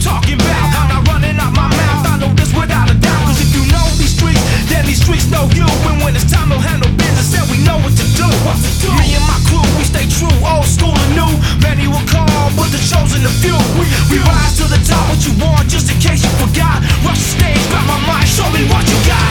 talking about. I'm not running out my mouth, I know this without a doubt. Cause if you know these streets, then these streets know you. And when it's time to handle business, then we know what to do. Me and my crew, we stay true, old school and new. Many will call, but the chosen a few. We rise to the top, what you want, just in case you forgot. Rush the stage, grab my mic, show me what you got.